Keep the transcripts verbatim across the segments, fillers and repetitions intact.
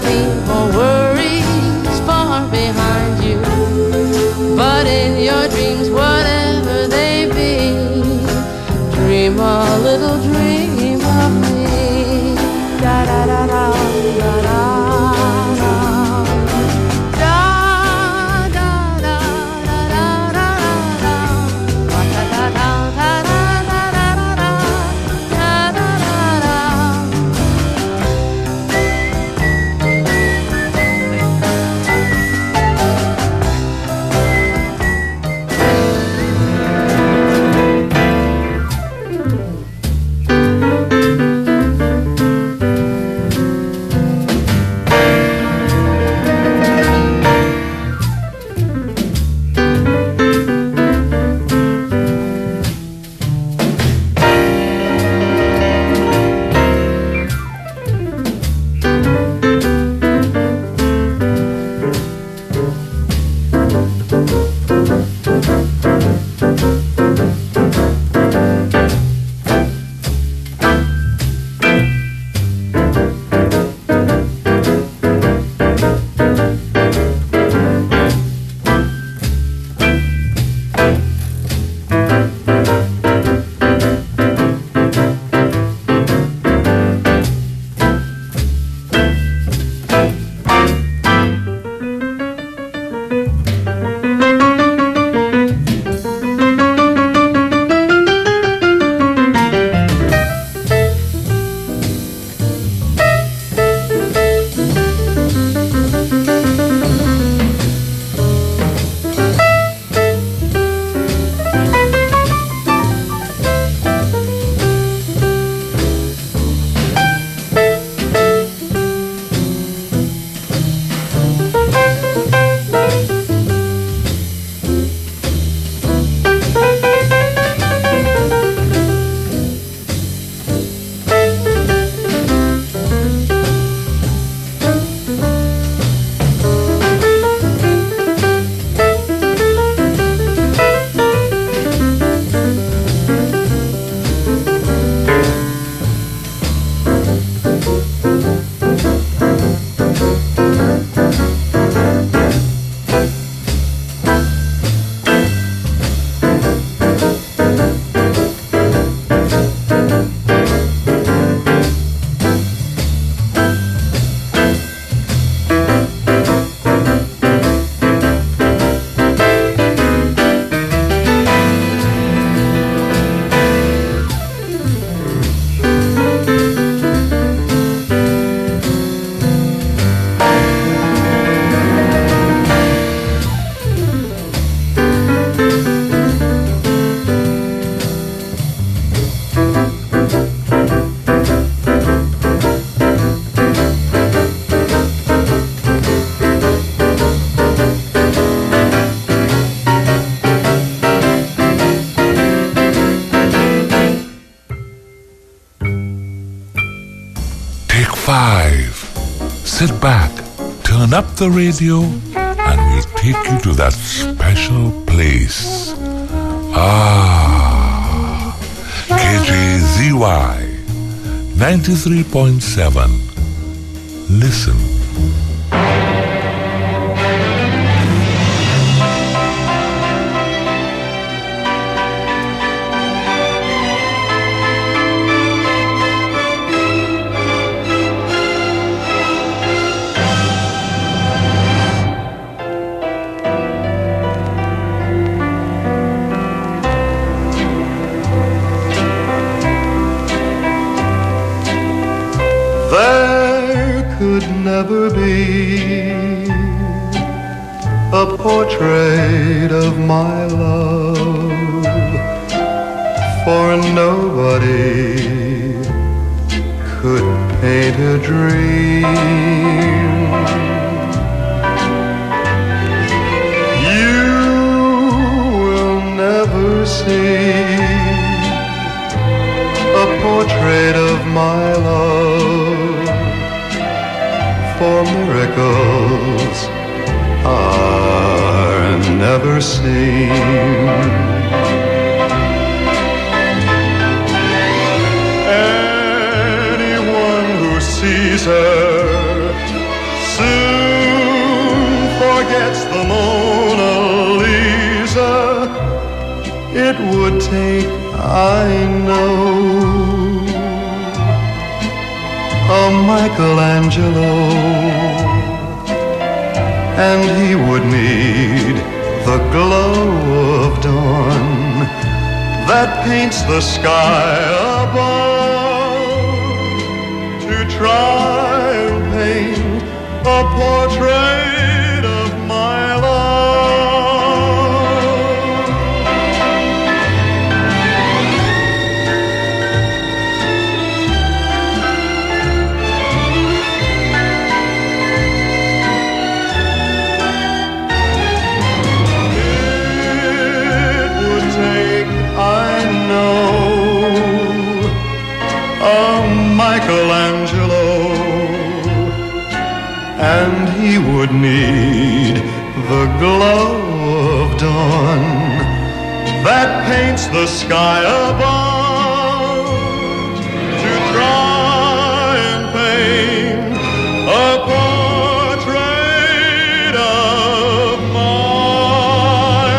leave all worries far behind you. But in your dreams, whatever they be, dream a little dream of me. Da da da da da da. Sit back, turn up the radio, and we'll take you to that special place. Ah, K J Z Y ninety-three point seven. Listen. Never be a portrait of my love, for nobody could paint a dream. You will never see a portrait of my love, for miracles are never seen. Anyone who sees her gets the Mona Lisa, it would take, I know, a Michelangelo, and he would need the glow of dawn that paints the sky above to try and paint a portrait of my love. It would take, I know, a Michelangelo, and he would need the glow of dawn that paints the sky above to try and paint a portrait of my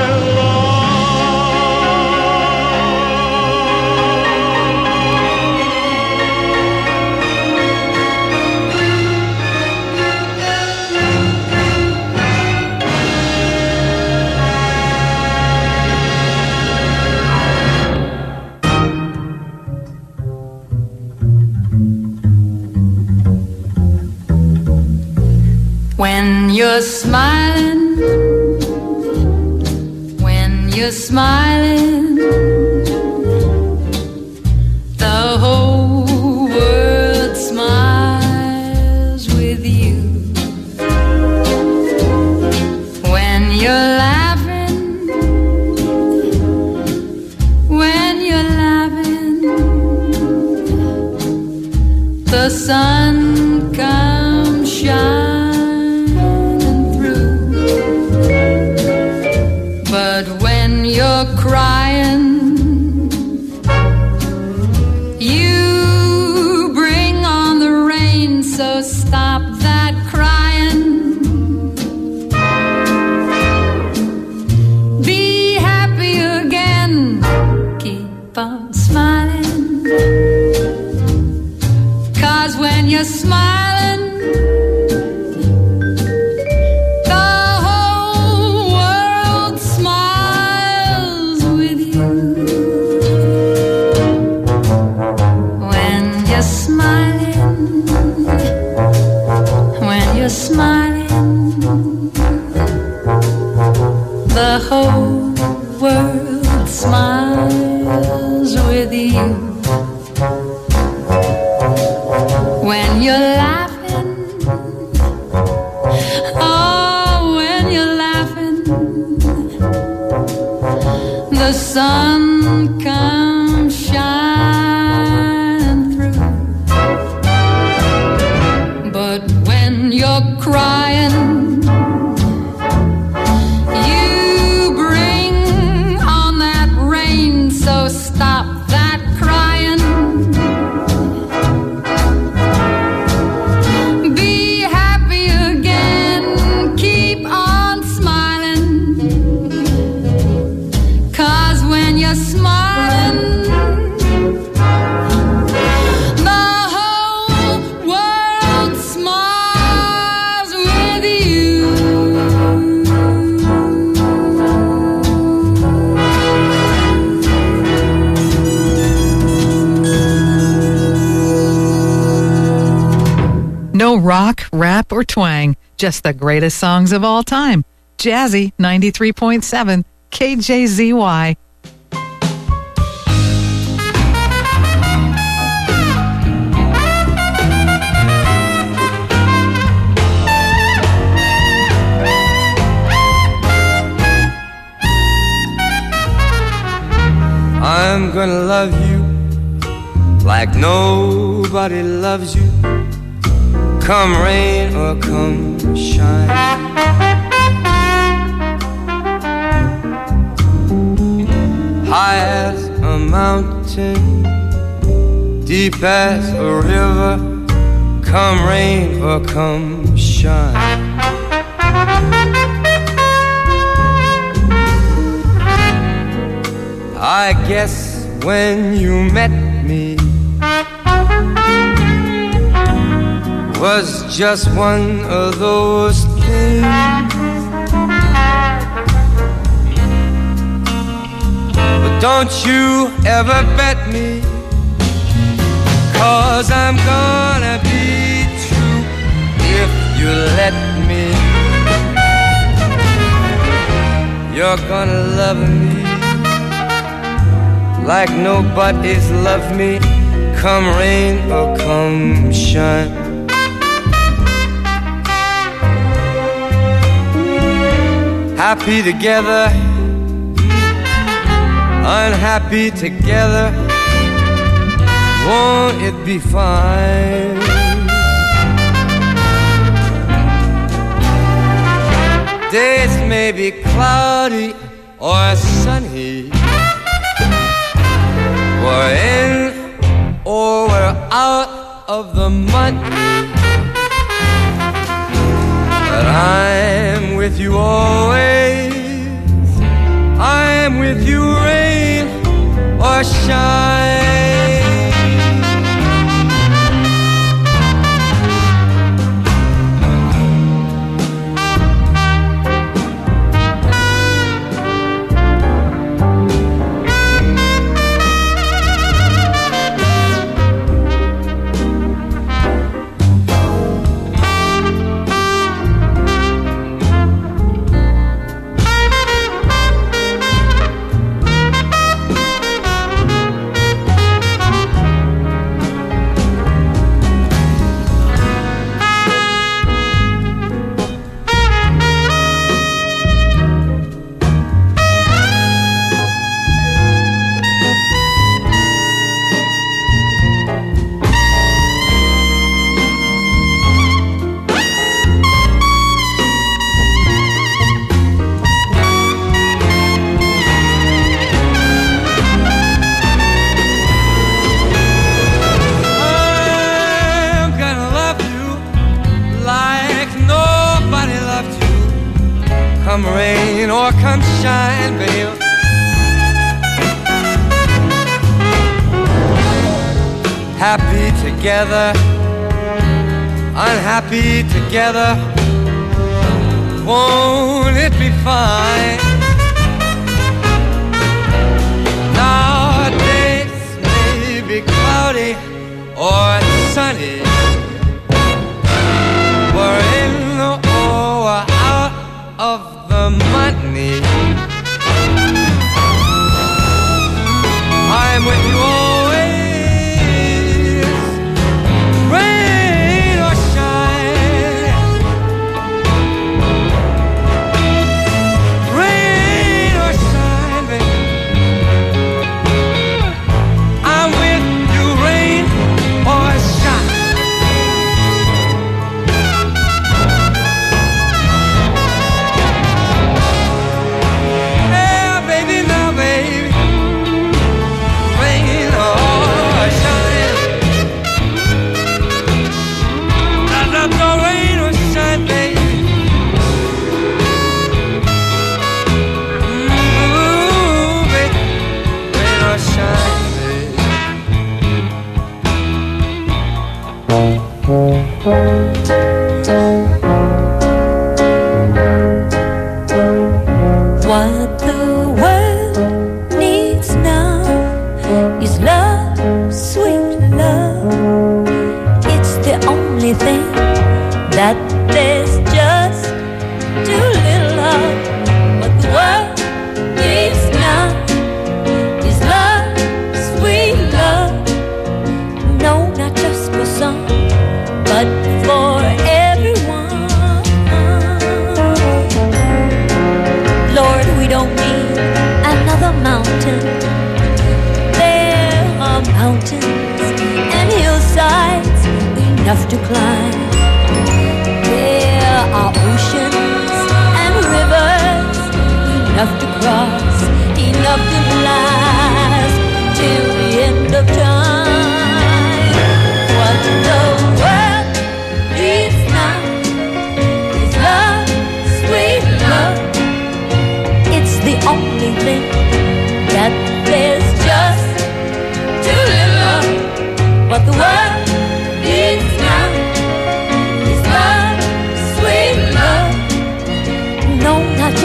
When you're smiling, when you're smiling, the whole world smiles with you. When you're laughing, when you're laughing, the sun comes shining. But when you're crying, you bring on the rain, so stop that crying. Be happy again, keep on smiling, 'cause when you're smiling, smiling, the whole world smiles with you. When you're laughing, oh, when you're laughing, the sun comes shining through. But when you're crying, you bring on that rain, so stop that crying. Be happy again, keep on smiling, 'cause when you're smiling, no rock, rap, or twang, just the greatest songs of all time. Jazzy ninety-three point seven K J Z Y. I'm gonna love you like nobody loves you, come rain or come shine. High as a mountain, deep as a river, come rain or come shine. I guess when you met me was just one of those things. But don't you ever bet me, 'cause I'm gonna be true if you let me. You're gonna love me like nobody's loved me, come rain or come shine. Happy together, unhappy together, won't it be fine? Days may be cloudy or sunny, we're in or we're out of the money, but I'm with you always. I'm with you, rain or shine. Come rain or come shine, babe. Happy together, unhappy together, won't it be fine? Now days may be cloudy or sunny, we're in or we're out of the money. I'm with you always, rain or shine, rain or shine, baby. I'm with you, rain or shine.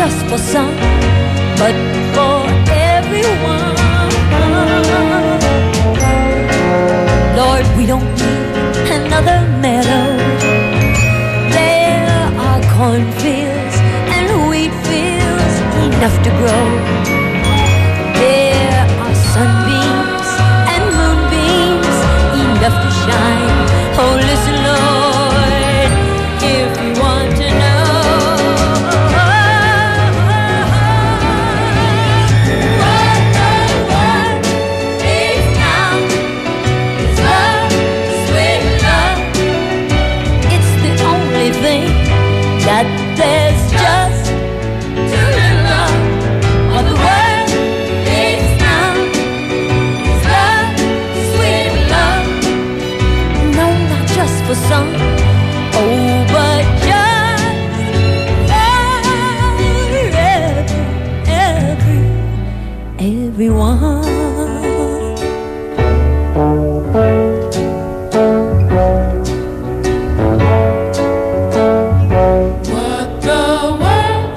just for some, but for everyone. Lord, we don't need another meadow. There are cornfields and wheat fields enough to grow. There are sunbeams and moonbeams enough to shine. Oh, listen, Lord, if you want to know what the world needs now is love, sweet love. It's the only thing that there's just too little of. What the world needs now is love, sweet love. No, not just for some, oh, but just for every, every, everyone. What the world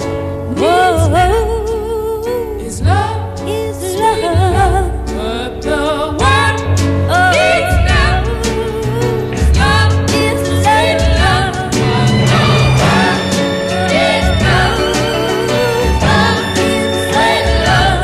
Whoa, is love. is love. What the world Oh, needs now is love. is sweet love. What the world needs now Is sweet love.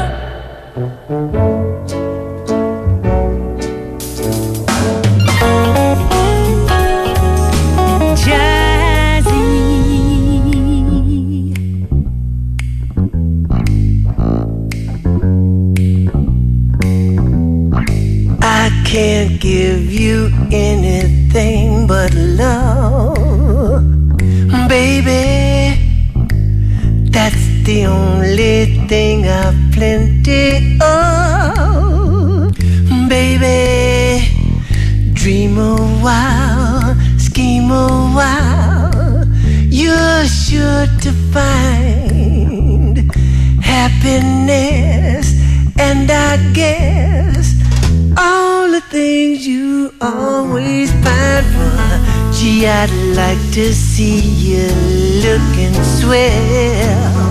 I can't give you anything but love, baby. That's the only thing I've plenty of, baby. Dream a while, scheme a while, you're sure to find happiness, and I guess all the things you always find for. Gee, I'd like to see you looking swell,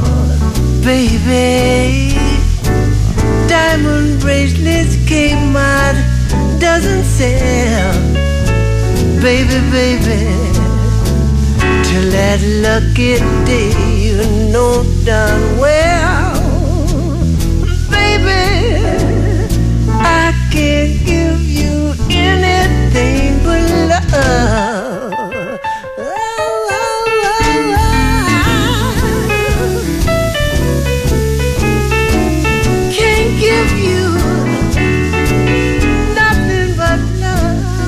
baby. Diamond bracelets came out, doesn't sell, baby, baby. Till that lucky day, you know darn well, baby, I can't give you anything but love. Oh, oh, oh, oh. Can't give you nothing but love.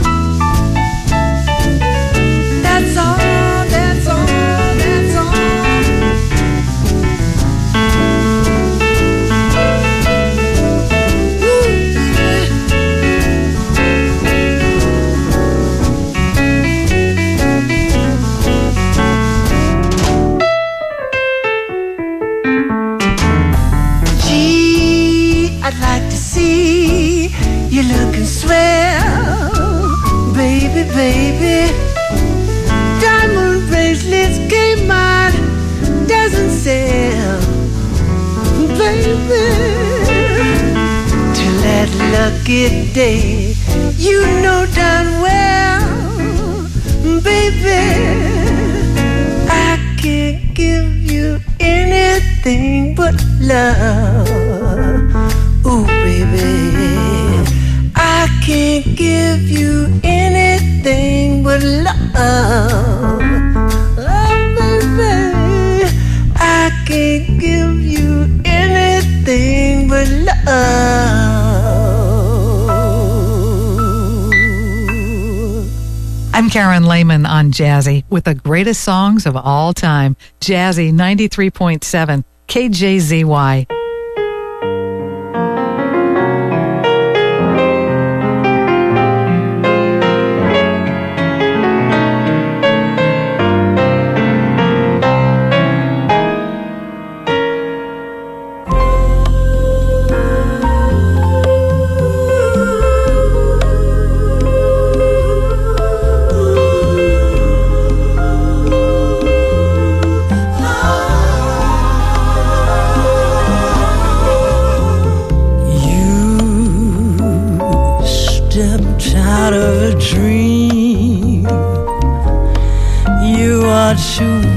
That's all, that's all, that's all. Gee, I'd like to see you looking swell, baby, baby. Diamond bracelets came out, doesn't sell, baby. Till that lucky day, you know darn well, baby, I can't give you anything but love. Ooh, baby, I can't give you anything but love. Oh, baby, I can't give you anything but love. I'm Karen Lehman on Jazzy with the greatest songs of all time. Jazzy ninety-three point seven K J Z Y. Oh,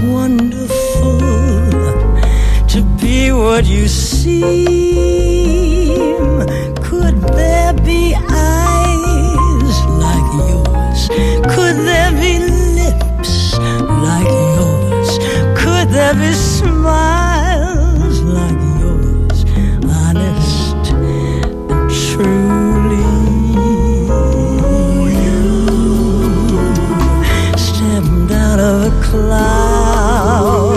wonderful to be what you seem. Could there be eyes like yours? Could there be lips like yours? Could there be smiles like yours? Honest and truly, you stepped out of a cloud.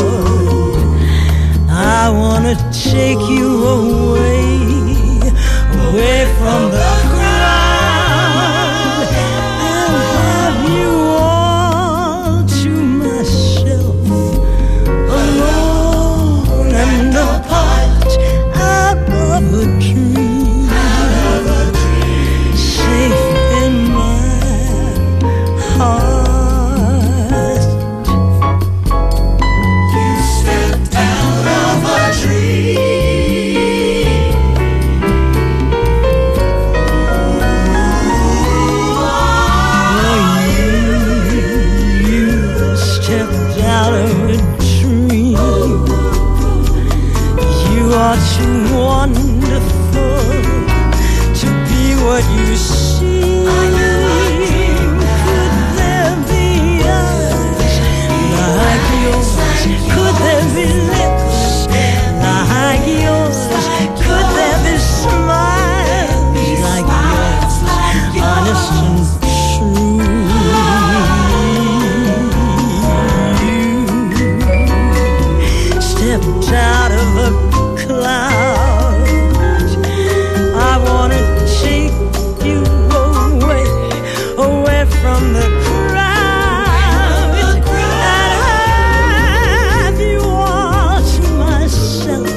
I wanna take you away, away from the crowd, and have you all to myself, alone and apart, out of a dream, safe in my heart. You stepped out of a dream. Oh, you, you stepped out of a dream. You are too wonderful to be what you seem. Could there be eyes like yours? Could there be lips like yours? Could there be smiles like yours? Honest and true, you stepped out of a cloud. I wanna take you away, away from the crowd, and have you all to myself,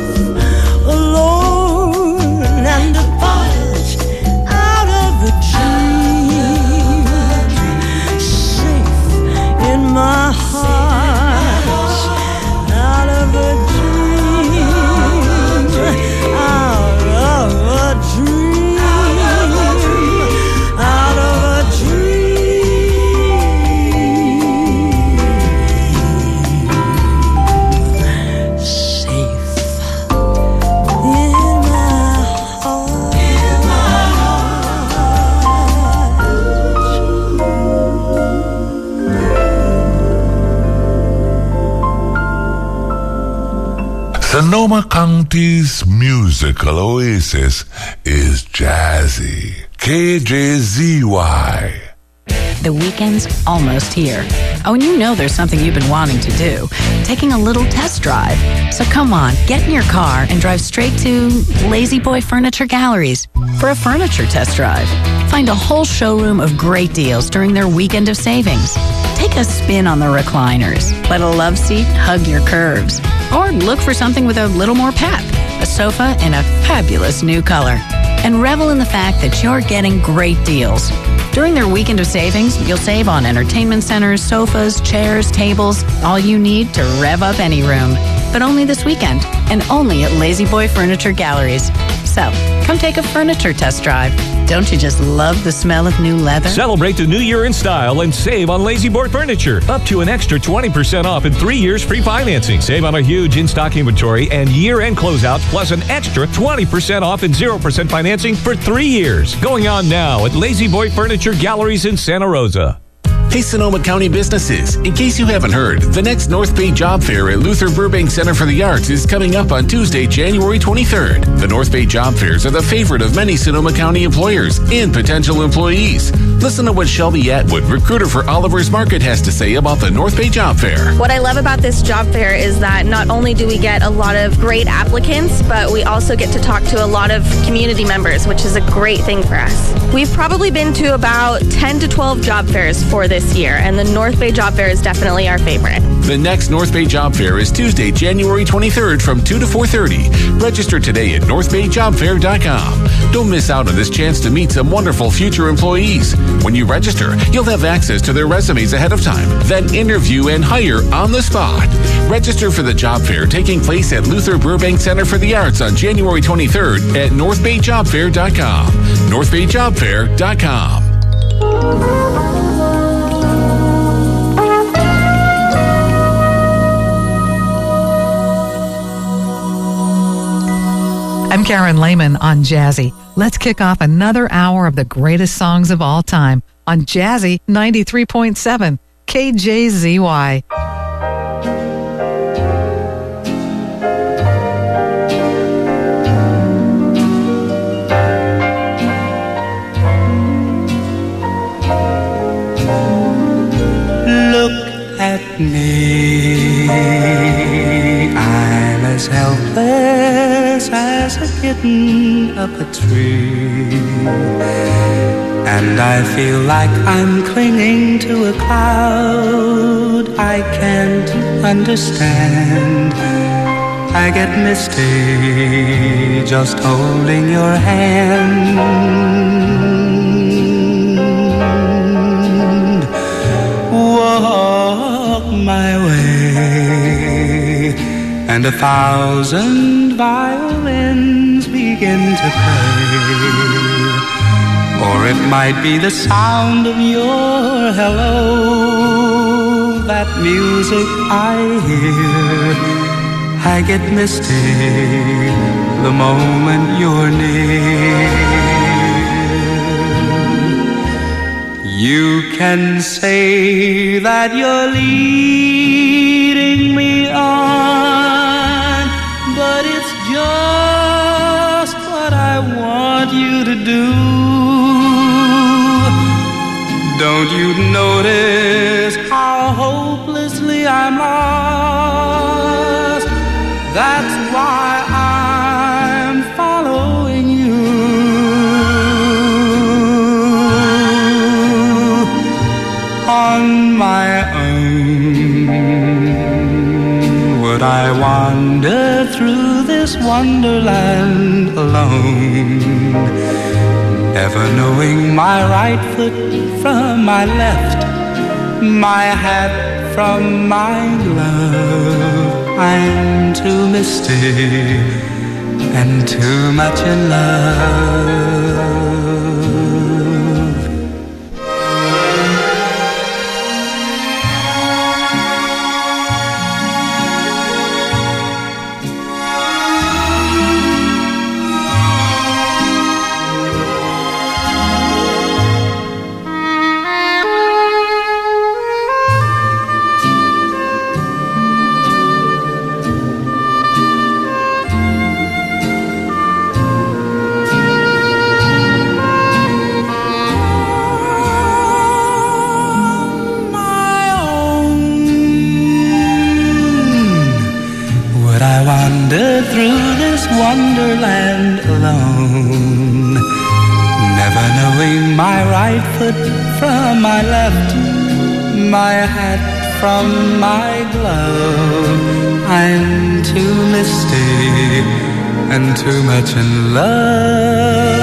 alone and apart, out of a dream, safe in my heart, out of a dream, out of a dream, out of a dream, safe in my heart. Sonoma County's musical oasis is Jazzy. K J Z Y. The weekend's almost here. Oh, and you know there's something you've been wanting to do. Taking a little test drive. So come on, get in your car and drive straight to Lazy Boy Furniture Galleries for a furniture test drive. Find a whole showroom of great deals during their weekend of savings. Take a spin on the recliners. Let a love seat hug your curves. Or look for something with a little more pep. A sofa in a fabulous new color. And revel in the fact that you're getting great deals. During their weekend of savings, you'll save on entertainment centers, sofas, chairs, tables, all you need to rev up any room. But only this weekend, and only at Lazy Boy Furniture Galleries. So, come take a furniture test drive. Don't you just love the smell of new leather? Celebrate the new year in style and save on Lazy Boy Furniture. Up to an extra twenty percent off and three years free financing. Save on a huge in-stock inventory and year-end closeouts, plus an extra twenty percent off and zero percent financing for three years. Going on now at Lazy Boy Furniture Galleries in Santa Rosa. Hey, Sonoma County businesses. In case you haven't heard, the next North Bay Job Fair at Luther Burbank Center for the Arts is coming up on Tuesday, January twenty-third. The North Bay Job Fairs are the favorite of many Sonoma County employers and potential employees. Listen to what Shelby Atwood, recruiter for Oliver's Market, has to say about the North Bay Job Fair. What I love about this job fair is that not only do we get a lot of great applicants, but we also get to talk to a lot of community members, which is a great thing for us. We've probably been to about ten to twelve job fairs for this year, and the North Bay Job Fair is definitely our favorite. The next North Bay Job Fair is Tuesday, January twenty-third from two to four thirty. Register today at north bay job fair dot com. Don't miss out on this chance to meet some wonderful future employees. When you register, you'll have access to their resumes ahead of time, then interview and hire on the spot. Register for the job fair taking place at Luther Burbank Center for the Arts on January twenty-third at north bay job fair dot com. north bay job fair dot com. I'm Karen Lehman on Jazzy. Let's kick off another hour of the greatest songs of all time on Jazzy ninety-three point seven K J Z Y. Look at me, I'm as helpless as a kitten up a tree, and I feel like I'm clinging to a cloud I can't understand. I get misty just holding your hand. Walk my way, and a thousand violins begin to play. Or it might be the sound of your hello, that music I hear. I get misty the moment you're near. You can say that you're leading me on, but it's just what I want you to do. Don't you notice how hopelessly I'm lost? That's why I'm following you. On my own, would I wander through this wonderland alone, never knowing my right foot from my left, my hat from my glove? I'm too misty and too much in love. Through this wonderland alone, never knowing my right foot from my left, my hat from my glove. I'm too misty and too much in love.